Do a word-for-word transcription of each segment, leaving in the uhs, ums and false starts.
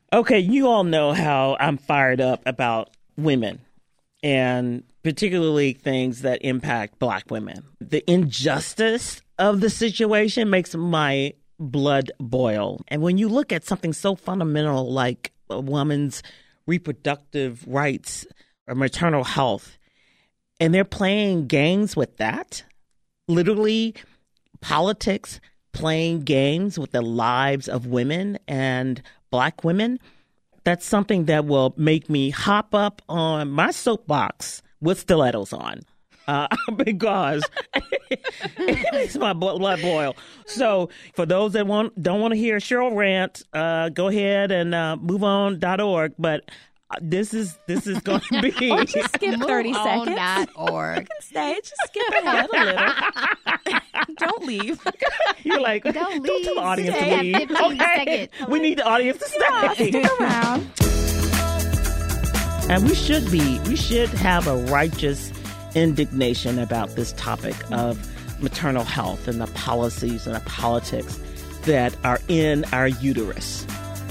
Okay, you all know how I'm fired up about women, and particularly things that impact Black women. The injustice of the situation makes my blood boil. And when you look at something so fundamental like a woman's reproductive rights or maternal health, and they're playing games with that, literally politics playing games with the lives of women and Black women, that's something that will make me hop up on my soapbox with stilettos on. Uh, because it makes my blood boil. So for those that want don't want to hear Cheryl rant, uh, go ahead and uh, move on dot org. But this is this is going to be. Or just skip thirty seconds. dot org. You can stay. Just skip ahead a little. Don't leave. You're like, don't, don't don't tell the audience stay. to leave. fifteen Okay, seconds. we need the audience to stay. Yeah, stick around. And we should be, we should have a righteous indignation about this topic of maternal health and the policies and the politics that are in our uterus.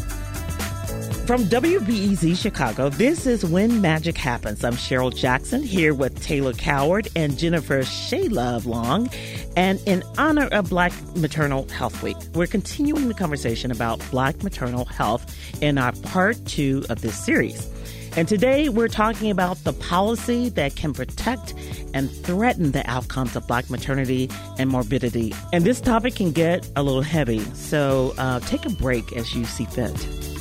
From W B E Z Chicago, this is When Magic Happens. I'm Cheryl Jackson here with Taylor Coward and Jennifer Shaylove Long. And in honor of Black Maternal Health Week, we're continuing the conversation about Black maternal health in our part two of this series. And today we're talking about the policy that can protect and threaten the outcomes of Black maternity and morbidity. And this topic can get a little heavy, so uh, take a break as you see fit.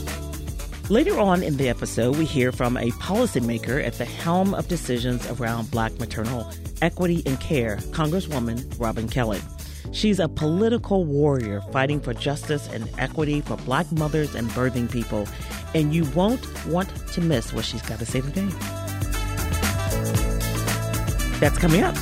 Later on in the episode, we hear from a policymaker at the helm of decisions around Black maternal equity and care, Congresswoman Robin Kelly. She's a political warrior fighting for justice and equity for Black mothers and birthing people, and you won't want to miss what she's got to say today. That's coming up.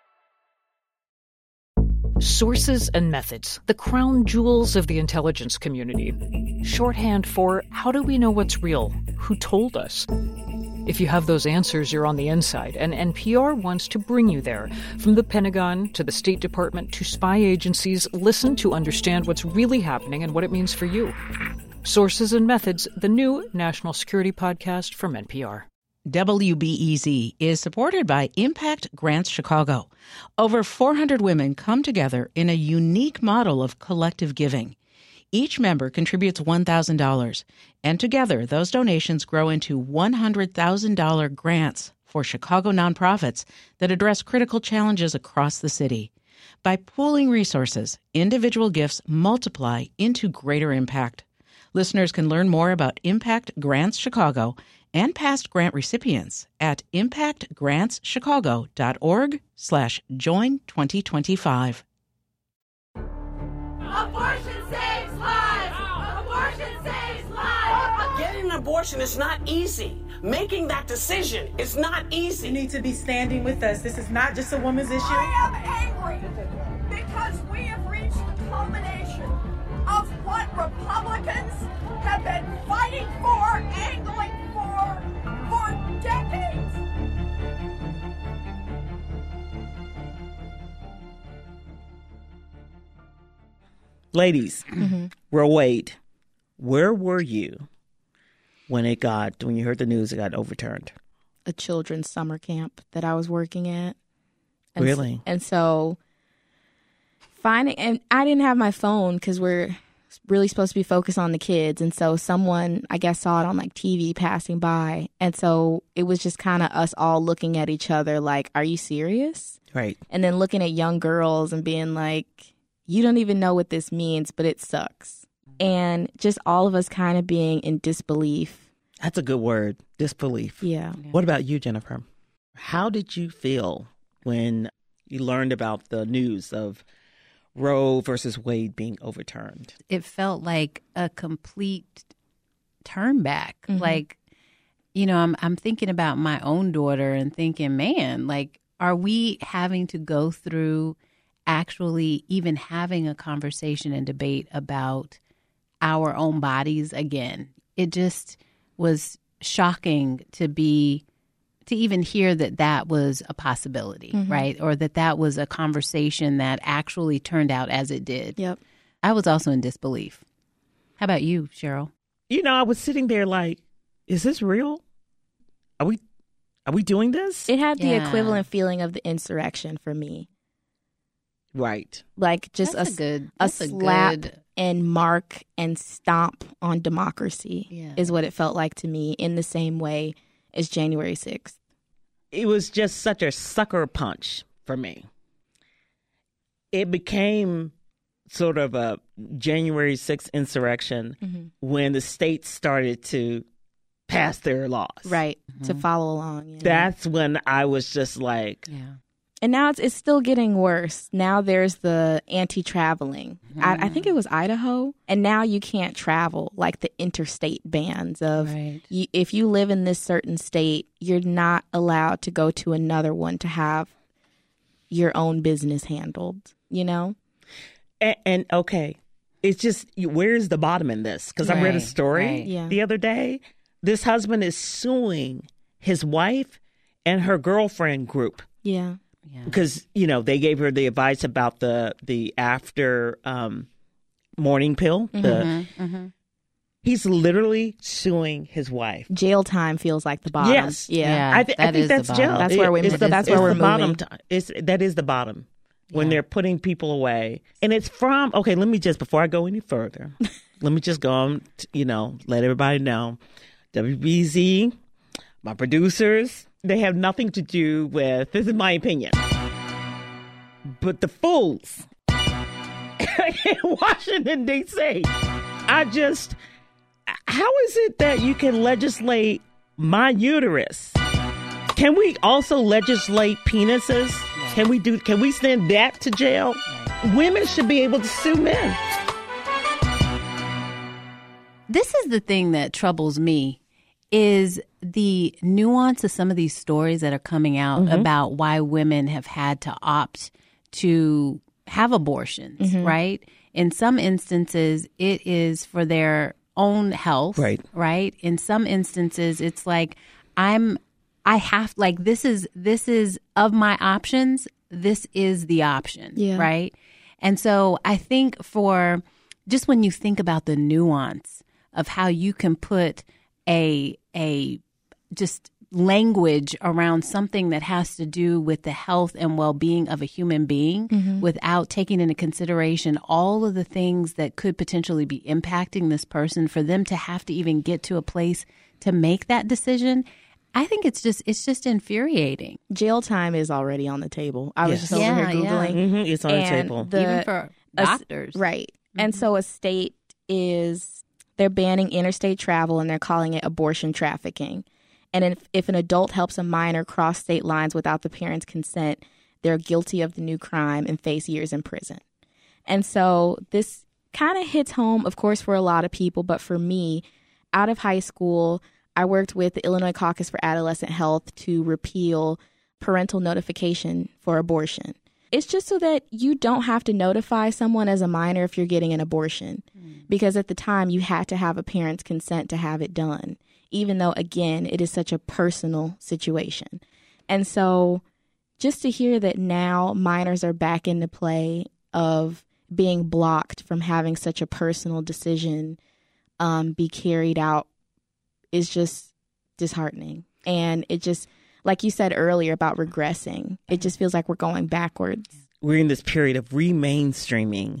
Sources and methods, the crown jewels of the intelligence community. Shorthand for how do we know what's real? Who told us? If you have those answers, you're on the inside, and N P R wants to bring you there. From the Pentagon to the State Department to spy agencies, listen to understand what's really happening and what it means for you. Sources and Methods, the new national security podcast from N P R. W B E Z is supported by Impact Grants Chicago. Over four hundred women come together in a unique model of collective giving. Each member contributes one thousand dollars, and together those donations grow into one hundred thousand dollars grants for Chicago nonprofits that address critical challenges across the city. By pooling resources, individual gifts multiply into greater impact. Listeners can learn more about Impact Grants Chicago and past grant recipients at impactgrantschicago.org slash join 2025. Abortion saves lives! Abortion saves lives! Getting an abortion is not easy. Making that decision is not easy. You need to be standing with us. This is not just a woman's issue. I am angry because we have reached the culmination of what Republicans have been fighting for, angling for, for decades. Ladies, Mm-hmm. Roe Wade, where were you when it got, when you heard the news it got overturned? A children's summer camp that I was working at. And Really? So, and so finding, and I didn't have my phone because we're really supposed to be focused on the kids. And so someone, I guess, saw it on like T V passing by. And so it was just kind of us all looking at each other like, are you serious? Right. And then looking at young girls and being like, you don't even know what this means, but it sucks. And just all of us kind of being in disbelief. That's a good word, disbelief. Yeah. What about you, Jennifer? How did you feel when you learned about the news of Roe versus Wade being overturned? It felt like a complete turn back. Mm-hmm. Like, you know, I'm I'm thinking about my own daughter and thinking, man, like, are we having to go through actually even having a conversation and debate about our own bodies again? It just was shocking to be, to even hear that that was a possibility, Mm-hmm. right? Or that that was a conversation that actually turned out as it did. Yep. I was also in disbelief. How about you, Cheryl? you know, I was sitting there like, is this real? Are we are we doing this? It had the Yeah. equivalent feeling of the insurrection for me. Right. Like just That's a, a good- a that's a slap good- and mark and stomp on democracy Yeah. is what it felt like to me, in the same way as January sixth. It was just such a sucker punch for me. It became sort of a January sixth insurrection Mm-hmm. when the states started to pass their laws. Right. To follow along. Yeah. That's when I was just like, Yeah. And now it's it's still getting worse. Now there's the anti-traveling. I, I think it was Idaho, and now you can't travel, like the interstate bans of Right. you, if you live in this certain state, you're not allowed to go to another one to have your own business handled. You know, and, and okay, it's just, where's the bottom in this? Because I read a Right, story right. Yeah. the other day. This husband is suing his wife and her girlfriend group. yeah, Yeah. Because, you know, they gave her the advice about the the after um, morning pill. The, Mm-hmm. he's literally suing his wife. jail time feels like the bottom. Yes. yeah. Yeah. I, th- I that think is the that's bottom. jail. That's where we- It's the- that's it's where we're the bottom. moving. T- it's that is the bottom when Yeah. they're putting people away, and it's from. Okay, let me just before I go any further, let me just go on. t- You know, let everybody know, W B Z, my producers, they have nothing to do with. This is my opinion, but the fools in Washington D C. I just. How is it that you can legislate my uterus? Can we also legislate penises? Can we do? Can we send that to jail? Women should be able to sue men. This is the thing that troubles me, is the nuance of some of these stories that are coming out about why women have had to opt to have abortions, right? In some instances, it is for their own health, Right. right? In some instances, it's like, I'm, I have, like, this is, this is of my options, this is the option, Yeah. right? And so I think for, just when you think about the nuance of how you can put a, a, just language around something that has to do with the health and well-being of a human being without taking into consideration all of the things that could potentially be impacting this person, for them to have to even get to a place to make that decision, I think it's just it's just infuriating. Jail time is already on the table. I was Yes. just over Yeah, here yeah. Googling. Mm-hmm. It's on the And table. the- even for a s- doctors. Right. And so a state is, they're banning interstate travel and they're calling it abortion trafficking. And if, if an adult helps a minor cross state lines without the parent's consent, they're guilty of the new crime and face years in prison. And so this kind of hits home, of course, for a lot of people. But for me, out of high school, I worked with the Illinois Caucus for Adolescent Health to repeal parental notification for abortion. It's just so that you don't have to notify someone as a minor if you're getting an abortion, because at the time you had to have a parent's consent to have it done, even though, again, it is such a personal situation. And so just to hear that now minors are back into play of being blocked from having such a personal decision um, be carried out is just disheartening. And it just, like you said earlier about regressing, it just feels like we're going backwards. We're in this period of re-mainstreaming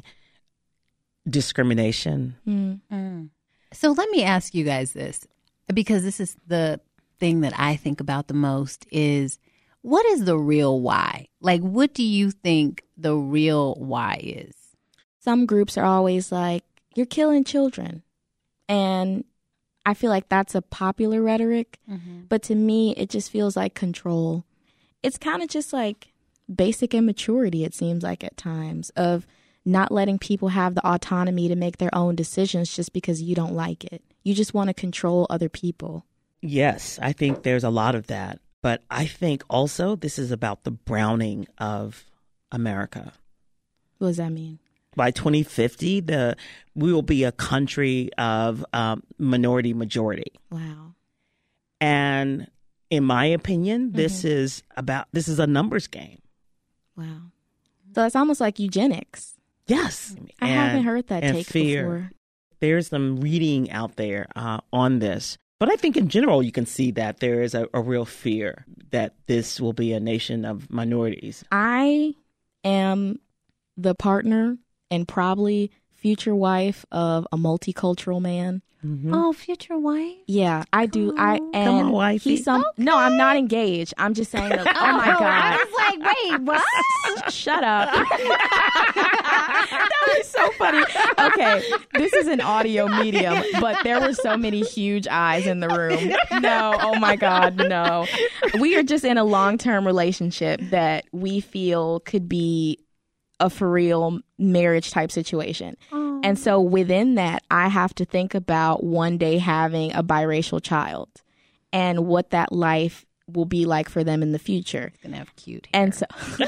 discrimination. Mm. So let me ask you guys this, because this is the thing that I think about the most, is what is the real why? Like, what do you think the real why is? Some groups are always like, you're killing children. And I feel like that's a popular rhetoric. But to me, it just feels like control. It's kind of just like basic immaturity, it seems like at times, of not letting people have the autonomy to make their own decisions just because you don't like it. You just want to control other people. Yes, I think there's a lot of that. But I think also this is about the browning of America. What does that mean? By twenty fifty, the we will be a country of um, minority majority. Wow. And in my opinion, this is about this is a numbers game. Wow. So it's almost like eugenics. Yes. I And- haven't heard that and take fear. before. There's some reading out there uh, on this. But I think in general, you can see that there is a, a real fear that this will be a nation of minorities. I am the partner and probably future wife of a multicultural man. Mm-hmm. Oh, future wife? Yeah, I do. I and Come on, wifey. he's some. Okay. No, I'm not engaged. I'm just saying. That, oh my god! I was like, wait, what? Shut up. That was so funny. Okay, this is an audio medium, but there were so many huge eyes in the room. No, oh my god, no. We are just in a long-term relationship that we feel could be a for real marriage type situation. Oh. And so within that, I have to think about one day having a biracial child and what that life will be like for them in the future. Gonna have cute hair. And so,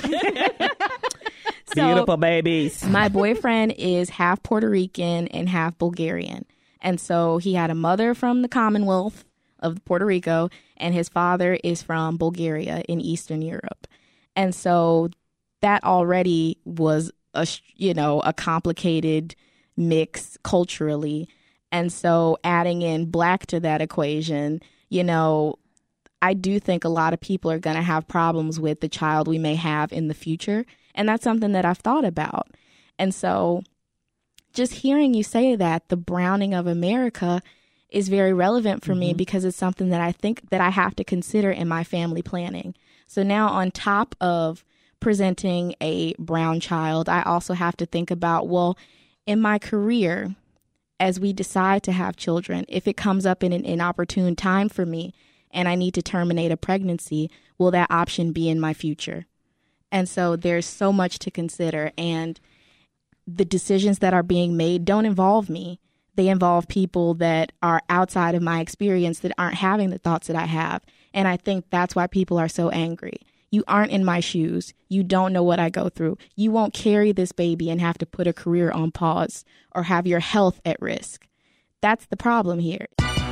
so Beautiful babies. My boyfriend is half Puerto Rican and half Bulgarian. And so he had a mother from the Commonwealth of Puerto Rico, and his father is from Bulgaria in Eastern Europe. And so that already was a, you know, a complicated mix culturally. And so adding in black to that equation, you know, I do think a lot of people are going to have problems with the child we may have in the future. And that's something that I've thought about. And so just hearing you say that, the browning of America is very relevant for mm-hmm. me because it's something that I think that I have to consider in my family planning. So now on top of presenting a brown child, I also have to think about, well, in my career, as we decide to have children, if it comes up in an inopportune time for me and I need to terminate a pregnancy, will that option be in my future? And so there's so much to consider. And the decisions that are being made don't involve me. They involve people that are outside of my experience that aren't having the thoughts that I have. And I think that's why people are so angry. You aren't in my shoes. You don't know what I go through. You won't carry this baby and have to put a career on pause or have your health at risk. That's the problem here.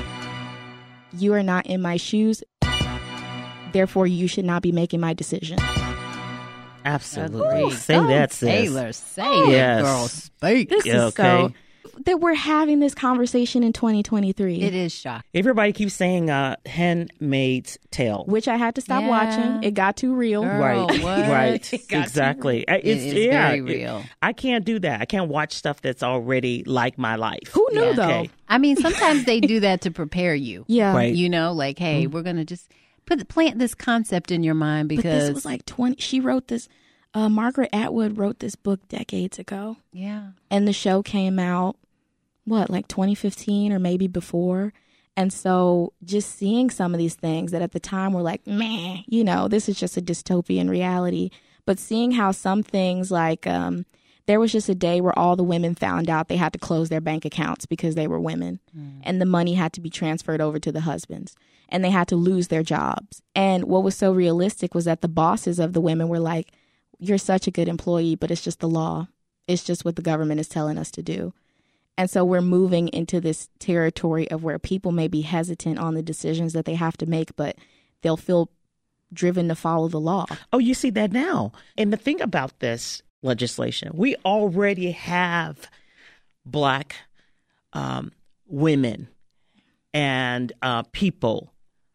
You are not in my shoes. Therefore, you should not be making my decision. Absolutely. Ooh, say go that, sis. Taylor, say Yes. it, girl. Speak. This Yeah, is okay. so that we're having this conversation in twenty twenty-three. It is shocking. Everybody keeps saying uh, Handmaid's Tale. Which I had to stop Yeah. watching. It got too real. Girl, Right, what? right, It got exactly. too real. It's It is yeah, very it- real. I can't do that. I can't watch stuff that's already like my life. Who knew Yeah. though? Okay. I mean, sometimes they do that to prepare you. Yeah. Right. You know, like, hey, we're going to just put plant this concept in your mind But because this was like twenty. She wrote this. Uh, Margaret Atwood wrote this book decades ago. yeah. And the show came out, what, like twenty fifteen or maybe before. And so just seeing some of these things that at the time were like, meh, you know, this is just a dystopian reality. But seeing how some things like um, there was just a day where all the women found out they had to close their bank accounts because they were women. Mm. And the money had to be transferred over to the husbands. And they had to lose their jobs. And what was so realistic was that the bosses of the women were like, you're such a good employee, but it's just the law. It's just what the government is telling us to do. And so we're moving into this territory of where people may be hesitant on the decisions that they have to make, but they'll feel driven to follow the law. Oh, you see that now. And the thing about this legislation, we already have Black um, women and uh, people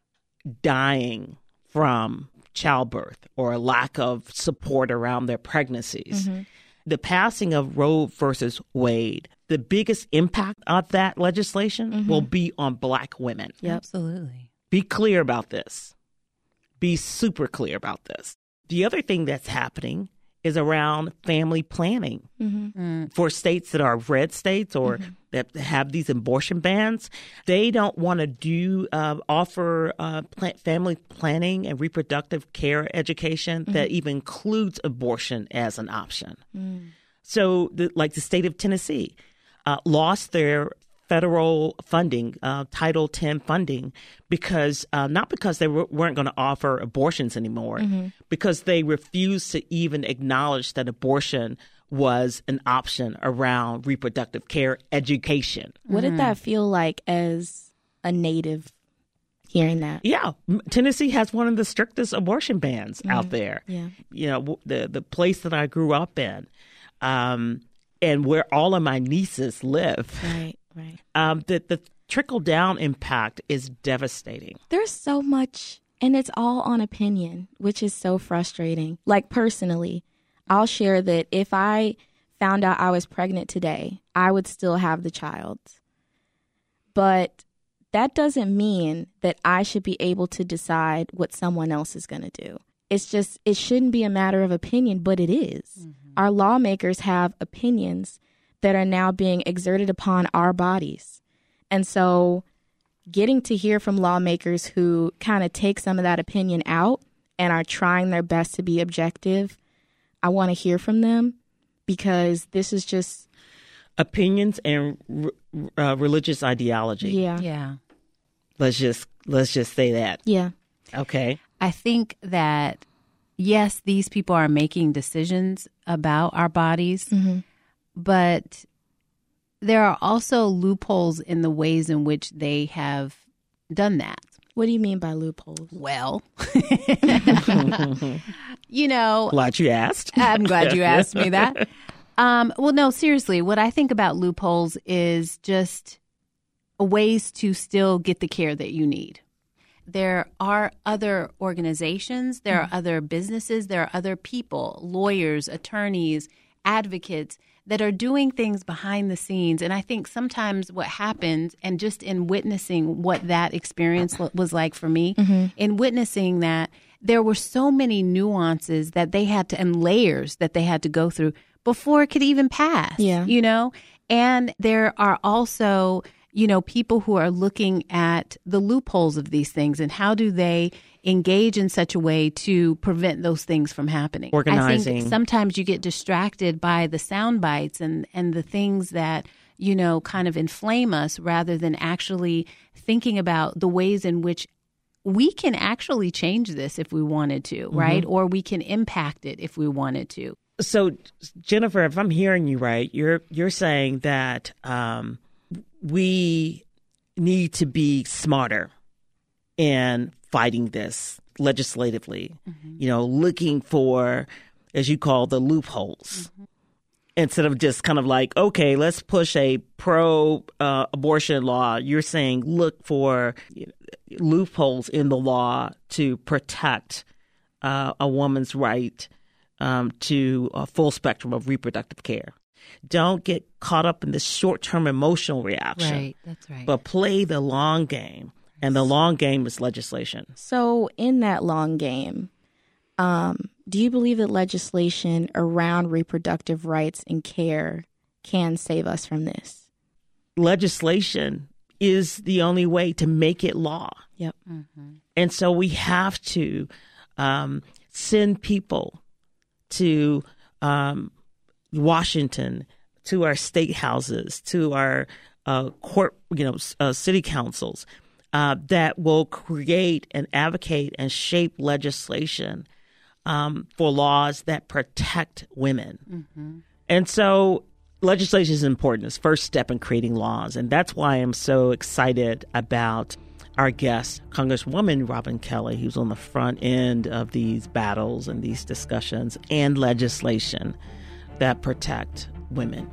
dying from childbirth or a lack of support around their pregnancies. Mm-hmm. The passing of Roe versus Wade, the biggest impact of that legislation mm-hmm. will be on Black women. Yep. Absolutely. Be clear about this. Be super clear about this. The other thing that's happening is around family planning Mm-hmm. Mm. for states that are red states or mm-hmm. that have these abortion bans. They don't want to do uh, offer uh, pl- family planning and reproductive care education mm-hmm. that even includes abortion as an option. Mm. So, the, like the state of Tennessee uh, lost their federal funding, uh, Title ten funding, because uh, not because they w- weren't going to offer abortions anymore, mm-hmm. because they refused to even acknowledge that abortion was an option around reproductive care education. What did that feel like as a native hearing that? Yeah. Tennessee has one of the strictest abortion bans mm-hmm. out there. Yeah. You know, the, the place that I grew up in um, and where all of my nieces live. Right. Right. Um, the, the trickle-down impact is devastating. There's so much, and it's all on opinion, which is so frustrating. Like, personally, I'll share that if I found out I was pregnant today, I would still have the child. But that doesn't mean that I should be able to decide what someone else is going to do. It's just, it shouldn't be a matter of opinion, but it is. Mm-hmm. Our lawmakers have opinions that are now being exerted upon our bodies. And so getting to hear from lawmakers who kind of take some of that opinion out and are trying their best to be objective, I want to hear from them, because this is just opinions and uh, religious ideology. Yeah. Yeah. Let's just let's just say that. Yeah. Okay. I think that, yes, these people are making decisions about our bodies, mm-hmm. but there are also loopholes in the ways in which they have done that. What do you mean by loopholes? Well, you know. Glad you asked. I'm glad you asked me that. Um, well, no, seriously, what I think about loopholes is just ways to still get the care that you need. There are other organizations, there are other businesses, there are other people, lawyers, attorneys, advocates that are doing things behind the scenes. And I think sometimes what happens, and just in witnessing what that experience was like for me, mm-hmm. in witnessing that there were so many nuances that they had to, and layers that they had to go through before it could even pass, yeah. you know? And there are also, you know, people who are looking at the loopholes of these things and how do they engage in such a way to prevent those things from happening. Organizing. I think sometimes you get distracted by the sound bites and, and the things that, you know, kind of inflame us rather than actually thinking about the ways in which we can actually change this if we wanted to, mm-hmm. right? Or we can impact it if we wanted to. So, Jennifer, if I'm hearing you right, you're you're saying that um, we need to be smarter in fighting this legislatively, mm-hmm. you know, looking for, as you call, the loopholes, mm-hmm. instead of just kind of like, okay, let's push a pro-abortion uh, law. You're saying look for you know, loopholes in the law to protect uh, a woman's right um, to a full spectrum of reproductive care. Don't get caught up in the short-term emotional reaction. Right, that's right. But play the long game. And the long game is legislation. So in that long game, um, do you believe that legislation around reproductive rights and care can save us from this? Legislation is the only way to make it law. Yep. Mm-hmm. And so we have to um, send people to um, Washington, to our state houses, to our uh, court, you know, uh, city councils, Uh, that will create and advocate and shape legislation um, for laws that protect women. Mm-hmm. And so legislation is important. It's the first step in creating laws. And that's why I'm so excited about our guest, Congresswoman Robin Kelly, who's on the front end of these battles and these discussions and legislation that protect women.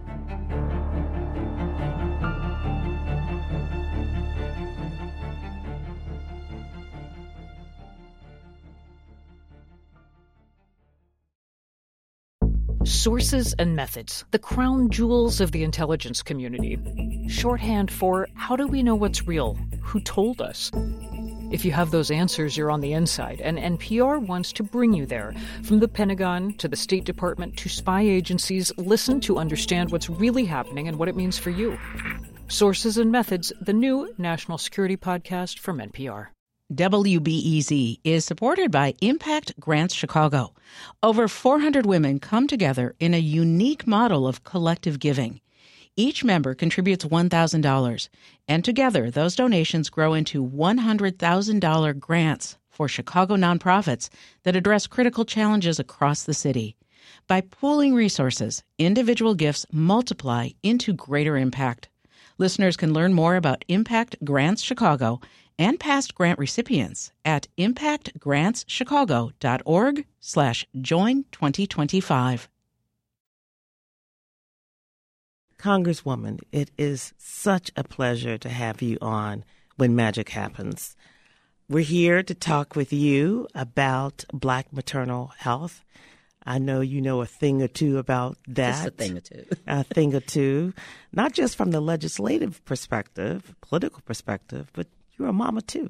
Sources and methods, the crown jewels of the intelligence community. Shorthand for how do we know what's real? Who told us? If you have those answers, you're on the inside, and N P R wants to bring you there. From the Pentagon to the State Department to spy agencies, listen to understand what's really happening and what it means for you. Sources and Methods, the new national security podcast from N P R. W B E Z is supported by Impact Grants Chicago. Over four hundred women come together in a unique model of collective giving. Each member contributes one thousand dollars, and together those donations grow into one hundred thousand dollars grants for Chicago nonprofits that address critical challenges across the city. By pooling resources, individual gifts multiply into greater impact. Listeners can learn more about Impact Grants Chicago and past grant recipients at impactgrantschicago.org slash join 2025. Congresswoman, it is such a pleasure to have you on When Magic Happens. We're here to talk with you about Black maternal health. I know you know a thing or two about that. Just a thing or two. a thing or two, not just from the legislative perspective, political perspective, but you're a mama too.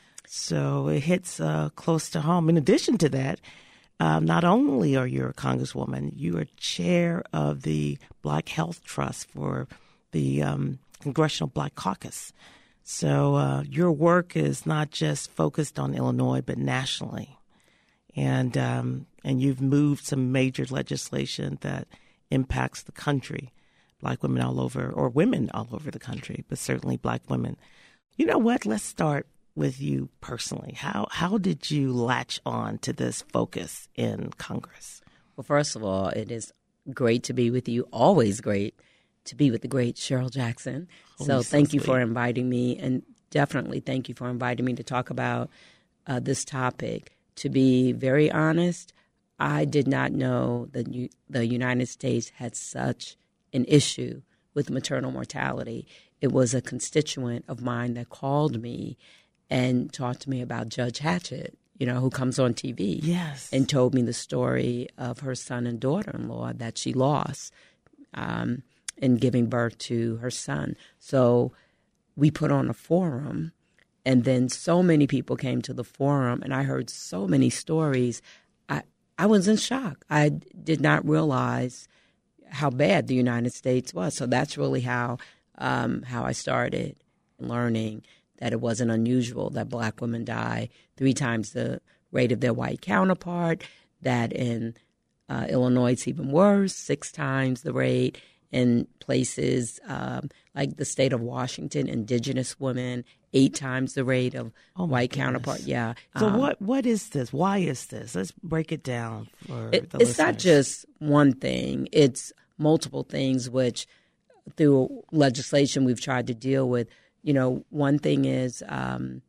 So it hits uh, close to home. In addition to that, um, not only are you a congresswoman, you are chair of the Black Health Trust for the um, Congressional Black Caucus. So uh, your work is not just focused on Illinois, but nationally. And um, and you've moved some major legislation that impacts the country, Black women all over, or women all over the country, but certainly Black women. You know what? Let's start with you personally. How how did you latch on to this focus in Congress? Well, first of all, it is great to be with you. Always great to be with the great Cheryl Jackson. Oh, so so thank you sweet. for inviting me, and definitely thank you for inviting me to talk about uh, this topic. To be very honest, I did not know that you, the United States had such an issue with maternal mortality. It was a constituent of mine that called me and talked to me about Judge Hatchett, you know, who comes on T V. Yes. And told me the story of her son and daughter-in-law that she lost um, in giving birth to her son. So we put on a forum, and then so many people came to the forum, and I heard so many stories. I, I was in shock. I did not realize how bad the United States was. So that's really how um, how I started learning that it wasn't unusual that Black women die three times the rate of their white counterpart, that in uh, Illinois it's even worse, six times the rate. In places um, like the state of Washington, indigenous women, eight times the rate of Oh, my white goodness. counterpart. Yeah. So Um, what what is this? Why is this? Let's break it down for It, the it's not listeners. just one thing. It's multiple things, which through legislation we've tried to deal with. You know, one thing is um,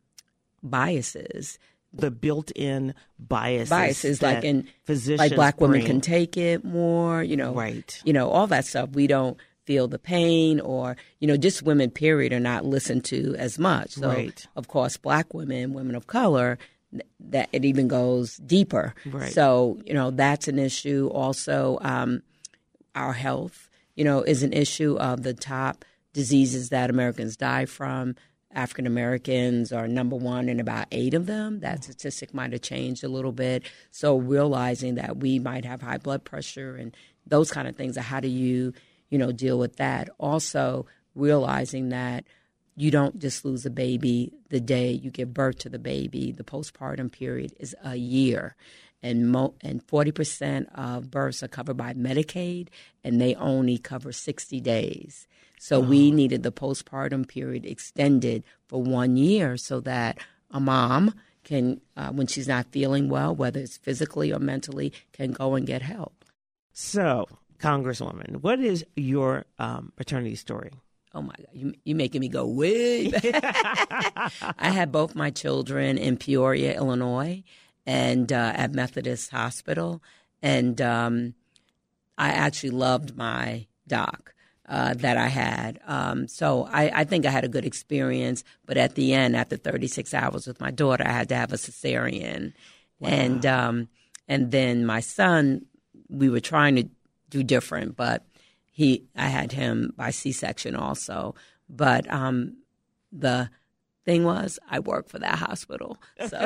biases. the built-in biases. Biases, that like in physicians like Black women bring. can take it more. You know, Right. You know, all that stuff. We don't feel the pain, or you know, just women. Period, are not listened to as much. So, Right. of course, Black women, women of color, th- that it even goes deeper. Right. So, you know, that's an issue. Also, um, our health, you know, is an issue of the top diseases that Americans die from. African Americans are number one in about eight of them. That statistic might have changed a little bit. So realizing that we might have high blood pressure and those kind of things, how do you, you know, deal with that? Also realizing that you don't just lose a baby the day you give birth to the baby. The postpartum period is a year. And mo- and forty percent of births are covered by Medicaid, and they only cover sixty days. So we needed the postpartum period extended for one year so that a mom can, uh, when she's not feeling well, whether it's physically or mentally, can go and get help. So, Congresswoman, what is your um, paternity story? Oh, my God. You, you're making me go way back. I had both my children in Peoria, Illinois, and uh, at Methodist Hospital. And um, I actually loved my doc. Uh, that I had. Um, so I, I think I had a good experience. But at the end, after thirty-six hours with my daughter, I had to have a cesarean. Wow. And um, and then my son, we were trying to do different, but he I had him by C-section also. But um, the thing was, I worked for that hospital. So,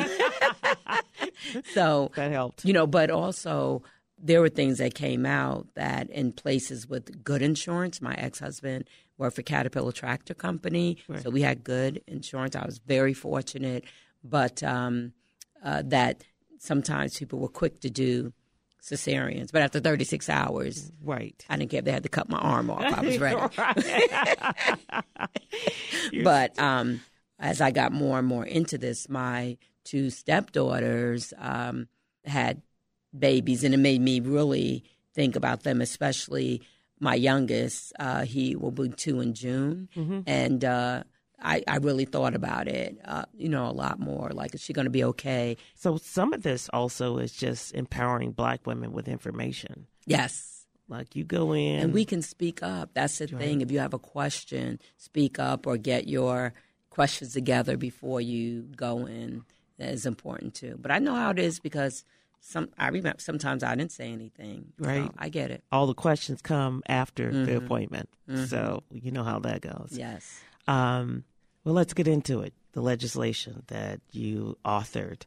so That helped. you know, but also there were things that came out that in places with good insurance, my ex-husband worked for Caterpillar Tractor Company, Right. so we had good insurance. I was very fortunate, but um, uh, that sometimes people were quick to do cesareans. But after thirty-six hours, Right. I didn't care if they had to cut my arm off. I was ready. You're- But um, as I got more and more into this, my two stepdaughters um, had babies, and it made me really think about them, especially my youngest. Uh, he will be two in June, Mhm. and uh, I, I really thought about it, uh, you know, a lot more. Like, is she going to be okay? So some of this also is just empowering Black women with information. Yes. Like you go in. And we can speak up. That's the Right. thing. If you have a question, speak up or get your questions together before you go in. That is important too. But I know how it is because some I remember sometimes I didn't say anything. Right. So I get it. All the questions come after Mhm. the appointment. Mhm. So you know how that goes. Yes. Um, well, let's get into it. The legislation that you authored,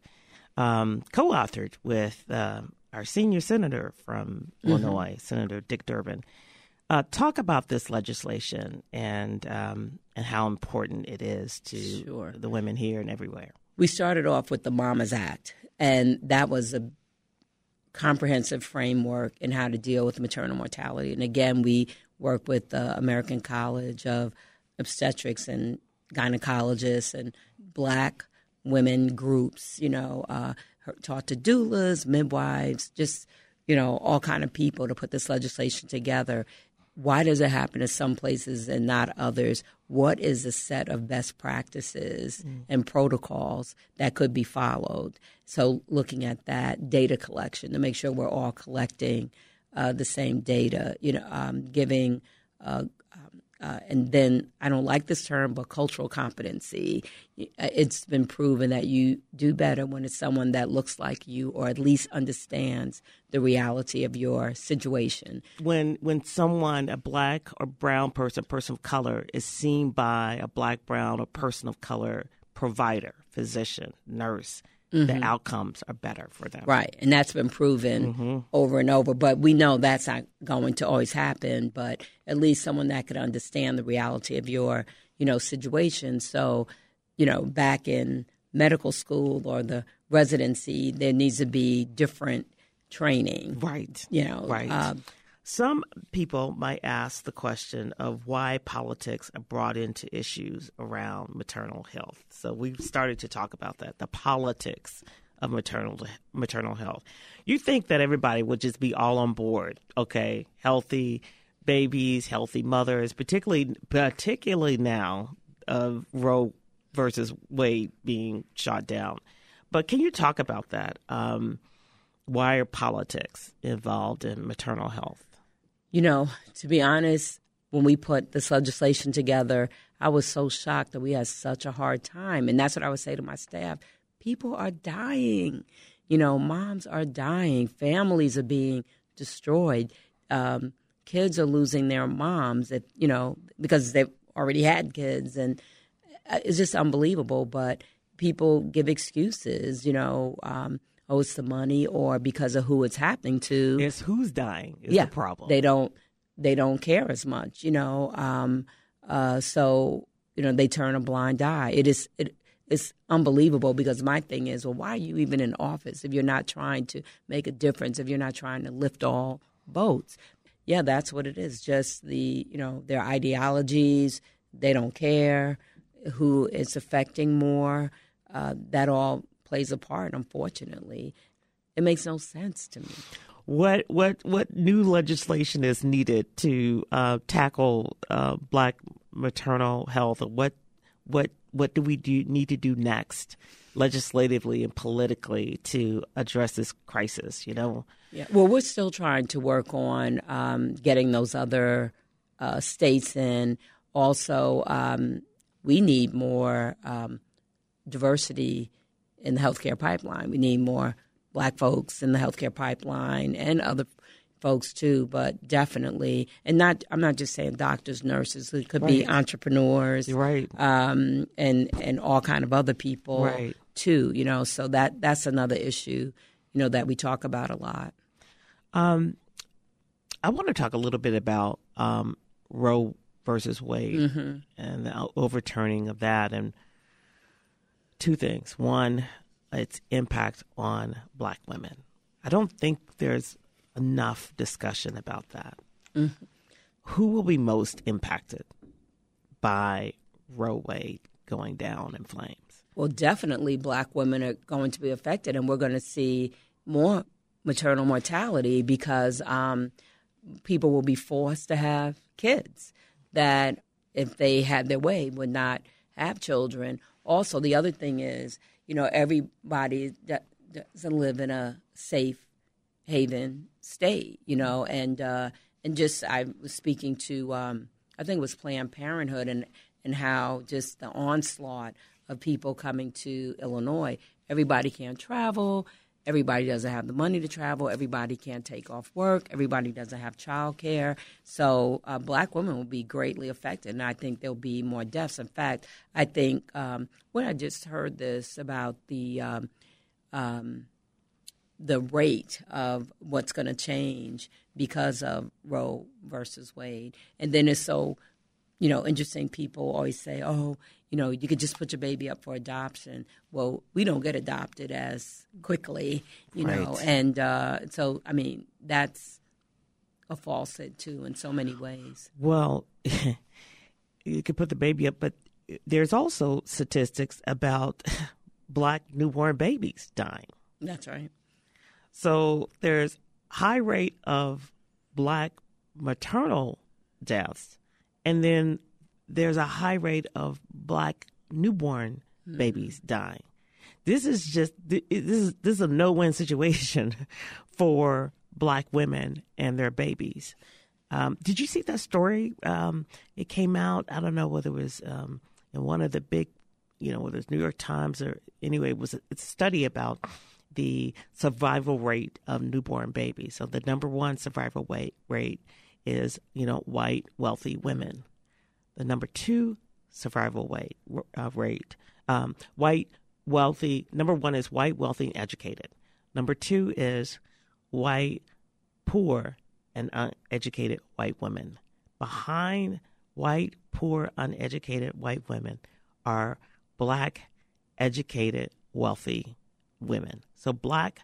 um, co-authored with uh, our senior senator from Mhm. Illinois, Senator Dick Durbin. Uh, talk about this legislation and um, and how important it is to Sure. the women here and everywhere. We started off with the Mamas Act, and that was a comprehensive framework in how to deal with maternal mortality. And again, we work with the American College of Obstetrics and Gynecologists and Black women groups, you know, uh, taught to doulas, midwives, just, you know, all kind of people to put this legislation together. Why does it happen in some places and not others? What is the set of best practices mm. and protocols that could be followed? So looking at that data collection to make sure we're all collecting uh, the same data, you know, um, giving uh, um, uh, and then I don't like this term, but cultural competency. It's been proven that you do better when it's someone that looks like you or at least understands the reality of your situation. When when someone, a black or brown person, person of color, is seen by a black, brown, or person of color provider, physician, nurse, mm-hmm. the outcomes are better for them. Right, and that's been proven mm-hmm. over and over. But we know that's not going to always happen, but at least someone that could understand the reality of your, you know, situation. So, you know, back in medical school or the residency, there needs to be different training. Right. You know, right. Um, Some people might ask the question of why politics are brought into issues around maternal health. So we've started to talk about that, the politics of maternal maternal health. You think that everybody would just be all on board, okay, healthy babies, healthy mothers, particularly particularly now of Roe versus Wade being shot down. But can you talk about that? Um, why are politics involved in maternal health? You know, to be honest, when we put this legislation together, I was so shocked that we had such a hard time. And that's what I would say to my staff. People are dying. You know, moms are dying. Families are being destroyed. Um, kids are losing their moms, if, you know, because they've already had kids. And it's just unbelievable. But people give excuses, you know, um, oh, it's the money, or because of who it's happening to. It's who's dying is yeah, the problem. They don't they don't care as much, you know. Um, uh, so, you know, they turn a blind eye. It is it it's unbelievable because my thing is, well, why are you even in office if you're not trying to make a difference, if you're not trying to lift all boats? Yeah, that's what it is. Just the, you know, their ideologies, they don't care who it's affecting more. Uh, that all plays a part, unfortunately. It makes no sense to me. What what what new legislation is needed to uh, tackle uh, Black maternal health? What what what do we do need to do next, legislatively and politically, to address this crisis? You know. Yeah. Well, we're still trying to work on um, getting those other uh, states in. Also, um, we need more um, diversity in the healthcare pipeline. We need more Black folks in the healthcare pipeline and other folks too, but definitely, and not, I'm not just saying doctors, nurses, it could right. be entrepreneurs, You're right. um, and, and all kind of other people right. too, you know, so that, that's another issue, you know, that we talk about a lot. Um, I want to talk a little bit about um, Roe versus Wade mm-hmm. and the overturning of that, and two things. One, its impact on Black women. I don't think there's enough discussion about that. Mm-hmm. Who will be most impacted by Roe Wade going down in flames? Well, definitely Black women are going to be affected, and we're going to see more maternal mortality because um, people will be forced to have kids that, if they had their way, would not have children. Also, the other thing is, you know, everybody that doesn't live in a safe haven state, you know, and uh, and just I was speaking to, um, I think it was Planned Parenthood, and, and how just the onslaught of people coming to Illinois. Everybody can't travel. Everybody doesn't have the money to travel. Everybody can't take off work. Everybody doesn't have child care. So uh, black women will be greatly affected, and I think there'll be more deaths. In fact, I think um, when I just heard this about the um, um, the rate of what's going to change because of Roe versus Wade, and then it's so, you know, interesting. People always say, oh, you know, you could just put your baby up for adoption. Well, we don't get adopted as quickly, you Right. know. And uh, so, I mean, that's a falsehood, too, in so many ways. Well, you could put the baby up, but there's also statistics about black newborn babies dying. That's right. So there's high rate of black maternal deaths, and then there's a high rate of black newborn mm. babies dying. This is just this is this is a no-win situation for black women and their babies. Um, did you see that story? Um, it came out. I don't know whether it was um, in one of the big, you know, whether it's New York Times or anyway. It was a, it's a study about the survival rate of newborn babies. So the number one survival rate rate is, you know, white wealthy women. The number two survival rate, uh, rate um, white, wealthy. Number one is white, wealthy, and educated. Number two is white, poor, and uneducated white women. Behind white, poor, uneducated white women are black, educated, wealthy women. So black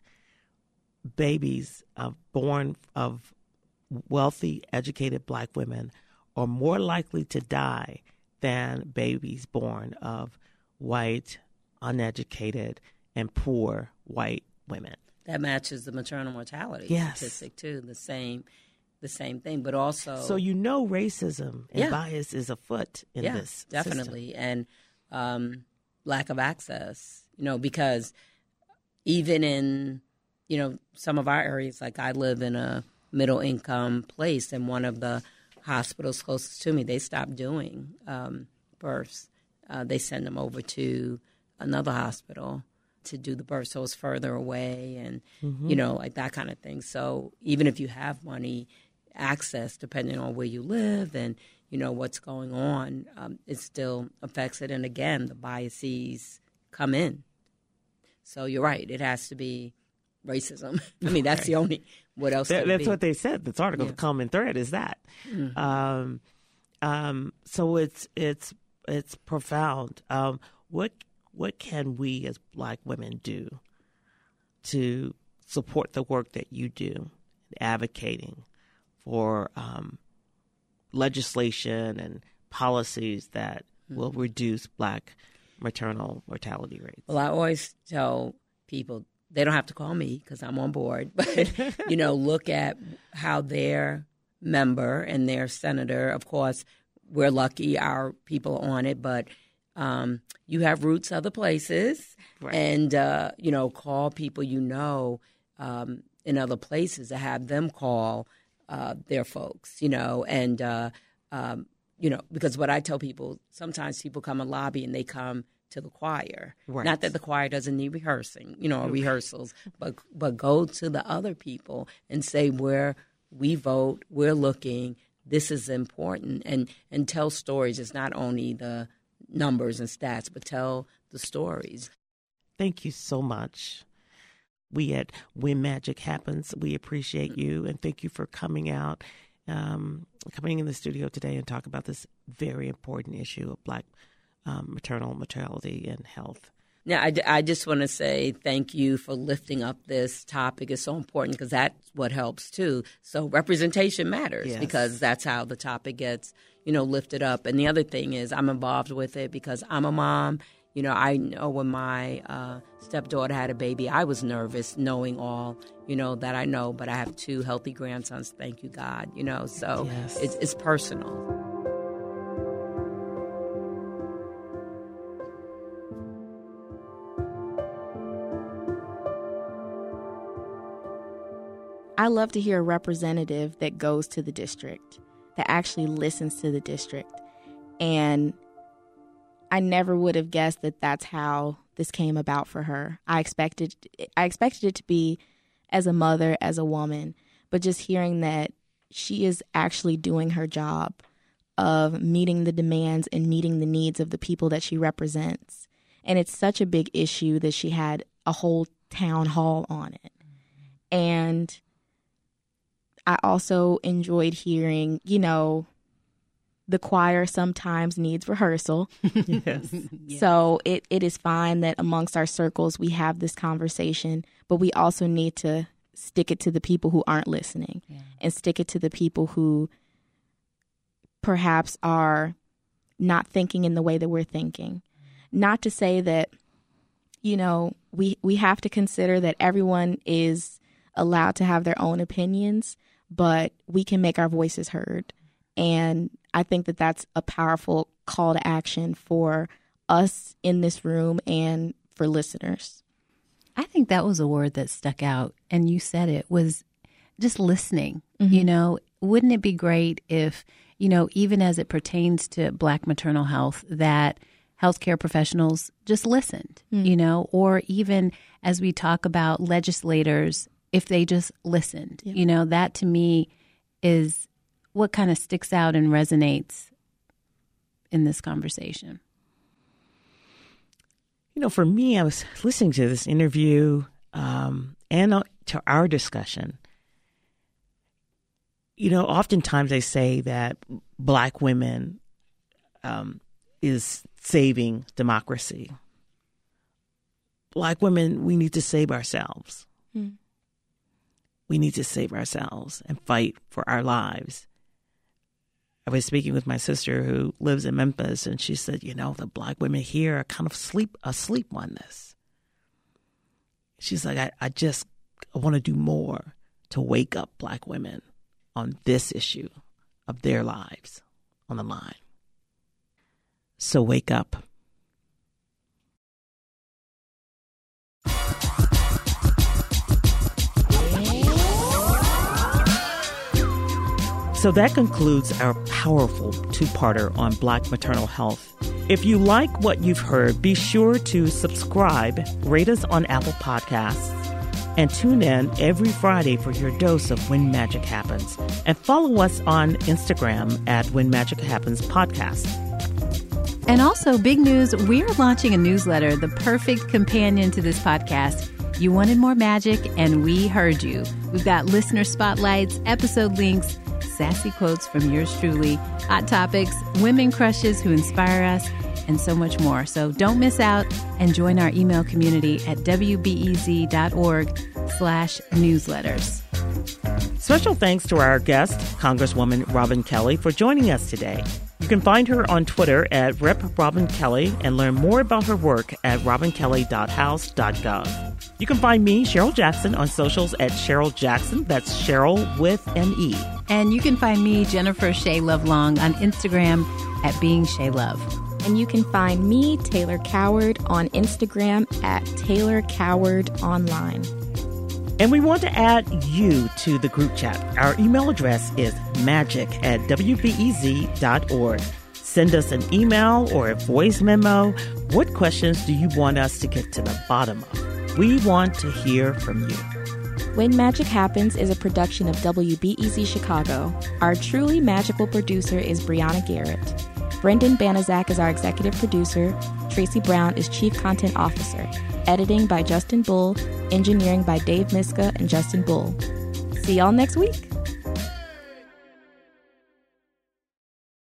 babies uh, born of wealthy, educated black women are more likely to die than babies born of white, uneducated, and poor white women. That matches the maternal mortality yes. statistic too. The same, the same thing. But also, so you know, racism and yeah. bias is afoot in yeah, this definitely, system. and um, lack of access. You know, because even in you know some of our areas, like I live in a middle income place, and one of the hospitals closest to me, they stopped doing um, births. Uh, they send them over to another hospital to do the birth, so it's further away, and mm-hmm. you know, like that kind of thing. So even if you have money, access, depending on where you live and you know what's going on, um, it still affects it. And again, the biases come in. So you're right; it has to be racism. I mean, that's right. the only. What else? That, that's be? what they said. This article, yeah. the common thread is that. Mm-hmm. Um, um, so it's it's it's profound. Um, what what can we as black women do to support the work that you do, advocating for um, legislation and policies that mm-hmm. will reduce black maternal mortality rates? Well, I always tell people they don't have to call me because I'm on board, but, you know, look at how their member and their senator, of course, we're lucky our people are on it, but um, you have roots other places right. and, uh, you know, call people you know um, in other places to have them call uh, their folks, you know, and, uh, um, you know, because what I tell people, sometimes people come and lobby and they come to the choir. Right. Not that the choir doesn't need rehearsing, you know, or rehearsals, but but go to the other people and say where we vote, we're looking, this is important, and and tell stories. It's not only the numbers and stats, but tell the stories. Thank you so much. We at When Magic Happens, we appreciate you, and thank you for coming out, um, coming in the studio today and talk about this very important issue of black Um, maternal mortality and health. Now, I, I just want to say thank you for lifting up this topic. It's so important because that's what helps too. So representation matters yes. because that's how the topic gets, you know, lifted up. And the other thing is I'm involved with it because I'm a mom. You know, I know when my uh, stepdaughter had a baby, I was nervous knowing all, you know, that I know. But I have two healthy grandsons. Thank you, God. You know, so yes. it's, it's personal. I love to hear a representative that goes to the district, that actually listens to the district. And I never would have guessed that that's how this came about for her. I expected I expected it to be as a mother, as a woman, but just hearing that she is actually doing her job of meeting the demands and meeting the needs of the people that she represents. And it's such a big issue that she had a whole town hall on it. And I also enjoyed hearing, you know, the choir sometimes needs rehearsal. Yes. Yes. So it, it is fine that amongst our circles we have this conversation, but we also need to stick it to the people who aren't listening yeah. and stick it to the people who perhaps are not thinking in the way that we're thinking. Not to say that, you know, we, we have to consider that everyone is allowed to have their own opinions, but we can make our voices heard. And I think that that's a powerful call to action for us in this room and for listeners. I think that was a word that stuck out, and you said it, was just listening. Mm-hmm. You know, wouldn't it be great if, you know, even as it pertains to Black maternal health, that healthcare professionals just listened, mm-hmm. you know, or even as we talk about legislators, if they just listened, yeah. you know, that to me is what kind of sticks out and resonates in this conversation. You know, for me, I was listening to this interview um, and uh, to our discussion. You know, oftentimes they say that Black women um, is saving democracy. Black women, we need to save ourselves. Mm. We need to save ourselves and fight for our lives. I was speaking with my sister who lives in Memphis, and she said, you know, the Black women here are kind of sleep asleep on this. She's like, I, I just I want to do more to wake up Black women on this issue of their lives on the line. So wake up. So that concludes our powerful two-parter on Black maternal health. If you like what you've heard, be sure to subscribe, rate us on Apple Podcasts, and tune in every Friday for your dose of When Magic Happens. And follow us on Instagram at When Magic Happens Podcast. And also, big news, we're launching a newsletter, the perfect companion to this podcast. You wanted more magic, and we heard you. We've got listener spotlights, episode links, sassy quotes from yours truly, hot topics, women crushes who inspire us, and so much more. So don't miss out and join our email community at wbez.org slash newsletters. Special thanks to our guest, Congresswoman Robin Kelly, for joining us today. You can find her on Twitter at Representative Robin Kelly and learn more about her work at robin kelly dot house dot gov. You can find me, Cheryl Jackson, on socials at Cheryl Jackson. That's Cheryl with an E. And you can find me, Jennifer Shea Lovelong, on Instagram at Being Shea Love. And you can find me, Taylor Coward, on Instagram at Taylor Coward Online. And we want to add you to the group chat. Our email address is magic at w b e z dot org. Send us an email or a voice memo. What questions do you want us to get to the bottom of? We want to hear from you. When Magic Happens is a production of W B E Z Chicago. Our truly magical producer is Brianna Garrett. Brendan Banaszak is our executive producer. Tracy Brown is chief content officer. Editing by Justin Bull. Engineering by Dave Miska and Justin Bull. See y'all next week.